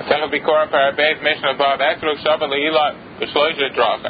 Second Bikurim Parabes Mishnah Bob Esrog Shabbat Leila B'Shloisha Dracha.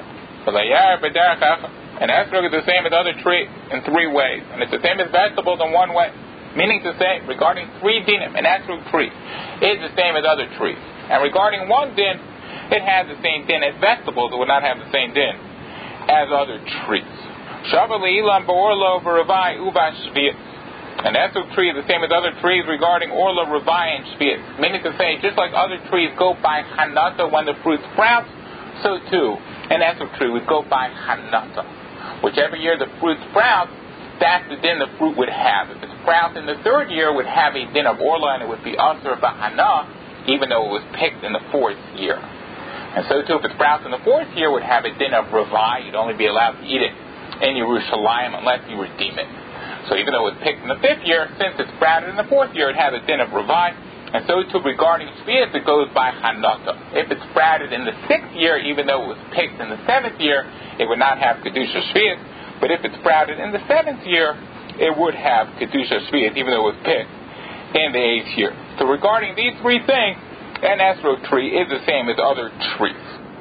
And esrog is the same as other tree in three ways, and it's the same as vegetables in one way. Meaning to say, regarding three dinim, an esrog tree is the same as other trees, and regarding one din, it has the same din as vegetables. It would not have the same din as other trees. Shabbat Leila B'Orlo V'Ravai Uba Shviat. An esrog tree is the same as other trees regarding orla, ravai, and shviat. Meaning to say, just like other trees go by hanata when the fruit sprouts, so too an esrog tree would go by hanata. Whichever year the fruit sprouts, that's the din the fruit would have. If it sprouts in the third year, it would have a din of orla, and it would be asur b'hana, even though it was picked in the fourth year. And so too, if it sprouts in the fourth year, it would have a din of ravai. You'd only be allowed to eat it in Yerushalayim unless you redeem it. So even though it was picked in the fifth year, since it sprouted in the fourth year, it has a din of ravai. And so too, regarding shvius, it goes by hanata. If it sprouted in the sixth year, even though it was picked in the seventh year, it would not have kedusha shvius. But if it sprouted in the seventh year, it would have kedusha shvius, even though it was picked in the eighth year. So regarding these three things, an esrog tree is the same as other trees.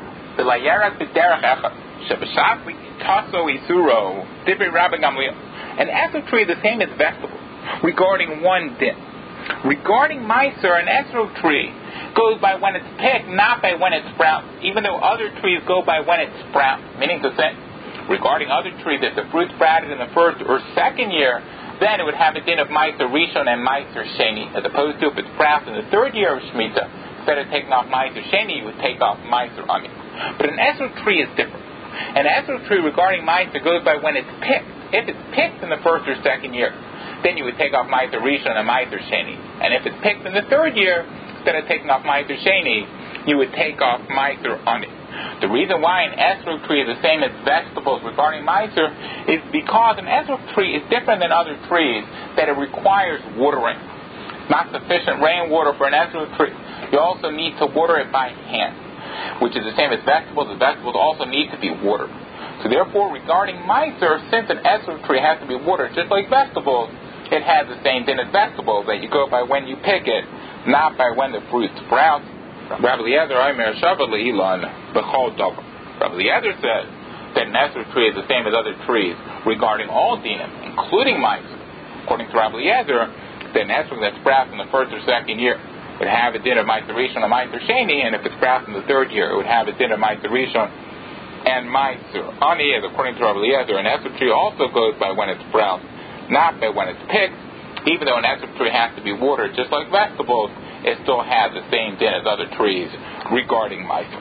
An esrog tree is the same as vegetables, regarding one din. Regarding meiser, an esrog tree goes by when it's picked, not by when it sprouts, even though other trees go by when it sprouts. Meaning to say, regarding other trees, if the fruit sprouted in the first or second year, then it would have a din of meiser rishon and meiser sheni, as opposed to if it sprouts in the third year of shemitah, instead of taking off meiser sheni, you would take off meiser ani. But an esrog tree is different. An esrog tree regarding meiser goes by when it's picked. If it's picked in the first or second year, then you would take off meiser rishon and meiser sheni. And if it's picked in the third year, instead of taking off meiser sheni, you would take off meiser ani. The reason why an esrog tree is the same as vegetables regarding meiser is because an esrog tree is different than other trees, that it requires watering. It's not sufficient rainwater for an esrog tree. You also need to water it by hand, which is the same as vegetables. The vegetables also need to be watered. So therefore, regarding meiser, since an esrog tree has to be watered just like vegetables, it has the same din as vegetables, that you go by when you pick it, not by when the fruit sprouts. Rabbi Eliezer Omer Shabbat Le'ilan B'chol Davar. Rabbi Eliezer says that an esrog tree is the same as other trees regarding all dinim, including meiser. According to Rabbi Eliezer, that an esrog that sprouts in the first or second year would have a din of meiser rishon and meiser sheni, and if it sprouts in the third year, it would have a din of meiser rishon and meiser ani. As according to Rabbi Eliezer, an esrog tree also goes by when it sprouts, not by when it's picked. Even though an esrog tree has to be watered just like vegetables, it still has the same din as other trees regarding meiser.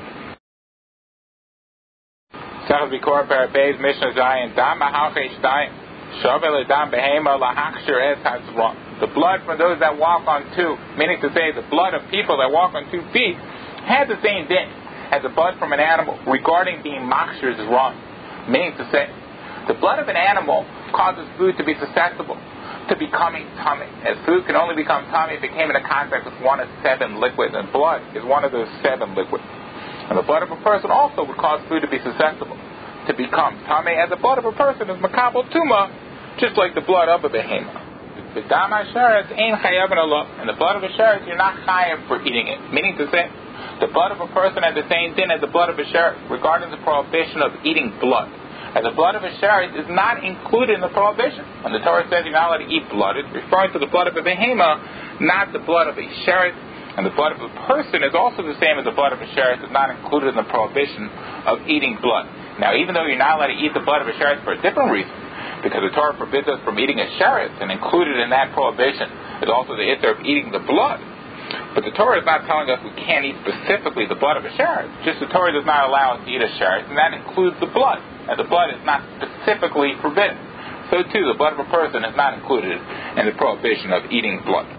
The blood for those that walk on two, meaning to say the blood of people that walk on 2 feet, has the same din as the blood from an animal regarding being machshir is wrong. Meaning to say, the blood of an animal causes food to be susceptible to becoming tummy, as food can only become tummy if it came into contact with one of 7 liquids, and blood is one of those 7 liquids. And the blood of a person also would cause food to be susceptible to become tummy, as the blood of a person is makabel tuma, just like the blood of a behemoth. The dam hasheretz ain't chayav Allah, and the blood of a sheretz you're not chayav for eating it. Meaning to say, the blood of a person has the same din as the blood of a sheretz regarding the prohibition of eating blood. And the blood of a sheretz is not included in the prohibition. When the Torah says you're not allowed to eat blood, it's referring to the blood of a behemoth, not the blood of a sheretz. And the blood of a person is also the same as the blood of a sheretz, is not included in the prohibition of eating blood. Now, even though you're not allowed to eat the blood of a sheretz for a different reason, because the Torah forbids us from eating a sheretz, and included in that prohibition is also the issur of eating the blood. But the Torah is not telling us we can't eat specifically the blood of a sheretz. Just the Torah does not allow us to eat a sheretz, and that includes the blood. And the blood is not specifically forbidden. So too, the blood of a person is not included in the prohibition of eating blood.